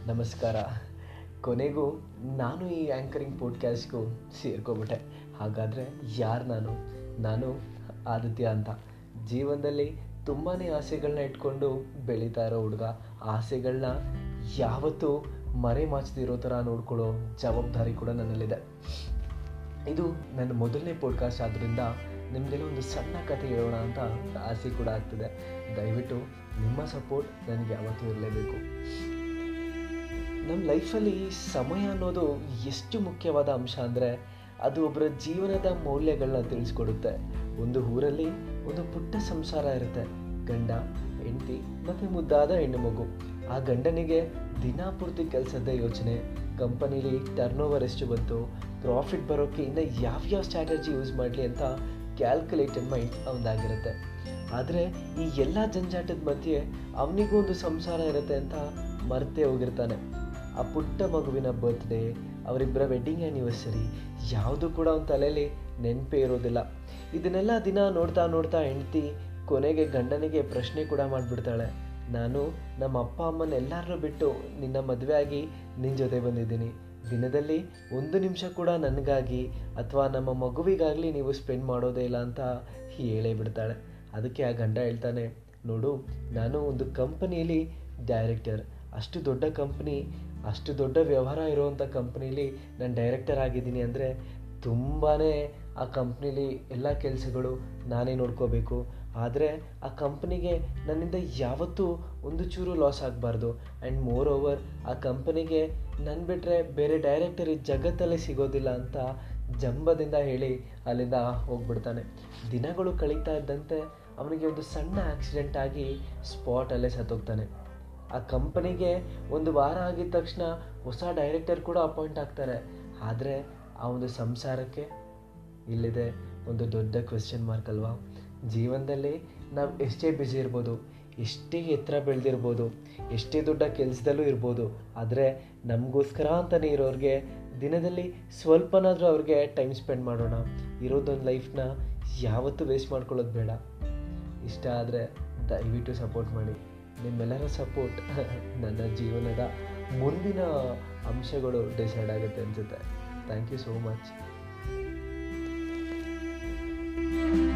ನಮಸ್ಕಾರ. ಕೊನೆಗೂ ನಾನು ಈ ಆ್ಯಂಕರಿಂಗ್ ಪಾಡ್ಕ್ಯಾಸ್ಟ್ಗೂ ಸೇರ್ಕೊಬಿಟ್ಟೆ. ಹಾಗಾದರೆ ಯಾರು ನಾನು ಆದಿತ್ಯ ಅಂತ. ಜೀವನದಲ್ಲಿ ತುಂಬಾ ಆಸೆಗಳನ್ನ ಇಟ್ಕೊಂಡು ಬೆಳೀತಾ ಇರೋ ಹುಡುಗ. ಆಸೆಗಳನ್ನ ಯಾವತ್ತೂ ಮರೆಮಾಚದಿರೋ ಥರ ನೋಡ್ಕೊಳ್ಳೋ ಜವಾಬ್ದಾರಿ ಕೂಡ ನನ್ನಲ್ಲಿದೆ. ಇದು ನನ್ನ ಮೊದಲನೇ ಪಾಡ್ಕಾಸ್ಟ್ ಆದ್ದರಿಂದ ನಿಮಗೆಲ್ಲ ಒಂದು ಸಣ್ಣ ಕಥೆ ಹೇಳೋಣ ಅಂತ ಆಸೆ ಕೂಡ ಆಗ್ತಿದೆ. ದಯವಿಟ್ಟು ನಿಮ್ಮ ಸಪೋರ್ಟ್ ನನಗೆ ಯಾವತ್ತೂ ಇರಲೇಬೇಕು. ನಮ್ಮ ಲೈಫಲ್ಲಿ ಸಮಯ ಅನ್ನೋದು ಎಷ್ಟು ಮುಖ್ಯವಾದ ಅಂಶ ಅಂದರೆ ಅದು ಒಬ್ಬರ ಜೀವನದ ಮೌಲ್ಯಗಳನ್ನ ತಿಳಿಸ್ಕೊಡುತ್ತೆ. ಒಂದು ಊರಲ್ಲಿ ಒಂದು ಪುಟ್ಟ ಸಂಸಾರ ಇರುತ್ತೆ. ಗಂಡ, ಹೆಂಡತಿ ಮತ್ತು ಮುದ್ದಾದ ಹೆಣ್ಣು ಮಗು. ಆ ಗಂಡನಿಗೆ ದಿನಪೂರ್ತಿ ಕೆಲಸದ ಯೋಚನೆ, ಕಂಪನಿಲಿ ಟರ್ನ್ ಓವರ್ ಎಷ್ಟು ಬಂತು, ಪ್ರಾಫಿಟ್ ಬರೋಕ್ಕೆ ಇನ್ನು ಯಾವ್ಯಾವ ಸ್ಟ್ರಾಟಜಿ ಯೂಸ್ ಮಾಡಲಿ ಅಂತ ಕ್ಯಾಲ್ಕುಲೇಟೆಡ್ ಮೈಂಡ್ ಅವನದಾಗಿರುತ್ತೆ. ಆದರೆ ಈ ಎಲ್ಲ ಜಂಜಾಟದ ಮಧ್ಯೆ ಅವನಿಗೂ ಒಂದು ಸಂಸಾರ ಇರುತ್ತೆ ಅಂತ ಮರ್ತೇ ಹೋಗಿರ್ತಾನೆ. ಆ ಪುಟ್ಟ ಮಗುವಿನ ಬರ್ತ್ಡೇ, ಅವರಿಬ್ಬರ ವೆಡ್ಡಿಂಗ್ ಆ್ಯನಿವರ್ಸರಿ ಯಾವುದು ಕೂಡ ಅವನ ತಲೆಯಲ್ಲಿ ನೆನಪೇ ಇರೋದಿಲ್ಲ. ಇದನ್ನೆಲ್ಲ ದಿನ ನೋಡ್ತಾ ಹೆಂಡ್ತಿ ಕೊನೆಗೆ ಗಂಡನಿಗೆ ಪ್ರಶ್ನೆ ಕೂಡ ಮಾಡಿಬಿಡ್ತಾಳೆ. ನಾನು ನಮ್ಮ ಅಪ್ಪ ಅಮ್ಮನ ಎಲ್ಲರನ್ನೂ ಬಿಟ್ಟು ನಿನ್ನ ಮದುವೆ ಆಗಿ ನಿನ್ನ ಜೊತೆ ಬಂದಿದ್ದೀನಿ. ದಿನದಲ್ಲಿ 1 ನಿಮಿಷ ಕೂಡ ನನಗಾಗಿ ಅಥವಾ ನಮ್ಮ ಮಗುವಿಗಾಗಲಿ ನೀವು ಸ್ಪೆಂಡ್ ಮಾಡೋದೇ ಇಲ್ಲ ಅಂತ ಹೇಳೇ ಬಿಡ್ತಾಳೆ. ಅದಕ್ಕೆ ಆ ಗಂಡ ಹೇಳ್ತಾನೆ, ನೋಡು, ನಾನು ಒಂದು ಕಂಪನಿಯಲ್ಲಿ ಡೈರೆಕ್ಟರ್, ಅಷ್ಟು ದೊಡ್ಡ ಕಂಪ್ನಿ, ಅಷ್ಟು ದೊಡ್ಡ ವ್ಯವಹಾರ ಇರುವಂಥ ಕಂಪ್ನೀಲಿ ನಾನು ಡೈರೆಕ್ಟರ್ ಆಗಿದ್ದೀನಿ ಅಂದರೆ ತುಂಬಾ ಆ ಕಂಪ್ನೀಲಿ ಎಲ್ಲ ಕೆಲಸಗಳು ನಾನೇ ನೋಡ್ಕೋಬೇಕು. ಆದರೆ ಆ ಕಂಪ್ನಿಗೆ ನನ್ನಿಂದ ಯಾವತ್ತೂ ಒಂದು ಚೂರು ಲಾಸ್ ಆಗಬಾರ್ದು. ಆ್ಯಂಡ್ ಮೋರ್ ಓವರ್ ಆ ಕಂಪನಿಗೆ ನನ್ನ ಬಿಟ್ಟರೆ ಬೇರೆ ಡೈರೆಕ್ಟರ್ ಈ ಜಗತ್ತಲ್ಲೇ ಸಿಗೋದಿಲ್ಲ ಅಂತ ಜಂಬದಿಂದ ಹೇಳಿ ಅಲ್ಲಿಂದ ಹೋಗ್ಬಿಡ್ತಾನೆ. ದಿನಗಳು ಕಳೀತಾ ಇದ್ದಂತೆ ಅವನಿಗೆ ಒಂದು ಸಣ್ಣ ಆಕ್ಸಿಡೆಂಟ್ ಆಗಿ ಸ್ಪಾಟಲ್ಲೇ ಸತ್ತೋಗ್ತಾನೆ. ಆ ಕಂಪನಿಗೆ 1 ವಾರ ಆಗಿದ ತಕ್ಷಣ ಹೊಸ ಡೈರೆಕ್ಟರ್ ಕೂಡ ಅಪಾಯಿಂಟ್ ಆಗ್ತಾರೆ. ಆದರೆ ಆ ಒಂದು ಸಂಸಾರಕ್ಕೆ ಇಲ್ಲಿದೆ ಒಂದು ದೊಡ್ಡ ಕ್ವೆಶ್ಚನ್ ಮಾರ್ಕ್ ಅಲ್ವಾ. ಜೀವನದಲ್ಲಿ ನಾವು ಎಷ್ಟೇ ಬ್ಯುಸಿ ಇರ್ಬೋದು, ಎಷ್ಟೇ ಎತ್ತರ ಬೆಳೆದಿರ್ಬೋದು, ಎಷ್ಟೇ ದೊಡ್ಡ ಕೆಲಸದಲ್ಲೂ ಇರ್ಬೋದು, ಆದರೆ ನಮಗೋಸ್ಕರ ಅಂತಲೇ ಇರೋರಿಗೆ ದಿನದಲ್ಲಿ ಸ್ವಲ್ಪನಾದರೂ ಅವ್ರಿಗೆ ಟೈಮ್ ಸ್ಪೆಂಡ್ ಮಾಡೋಣ. ಇರೋದೊಂದು ಲೈಫ್ನ ಯಾವತ್ತೂ ವೇಸ್ಟ್ ಮಾಡ್ಕೊಳ್ಳೋದು ಬೇಡ. ಇಷ್ಟ ಆದರೆ ದಯವಿಟ್ಟು ಸಪೋರ್ಟ್ ಮಾಡಿ. ನಿಮ್ಮೆಲ್ಲರ ಸಪೋರ್ಟ್ ನನ್ನ ಜೀವನದ ಮುಂದಿನ ಅಂಶಗಳು ಡಿಸೈಡ್ ಆಗುತ್ತೆ ಅನಿಸುತ್ತೆ. Thank you so much.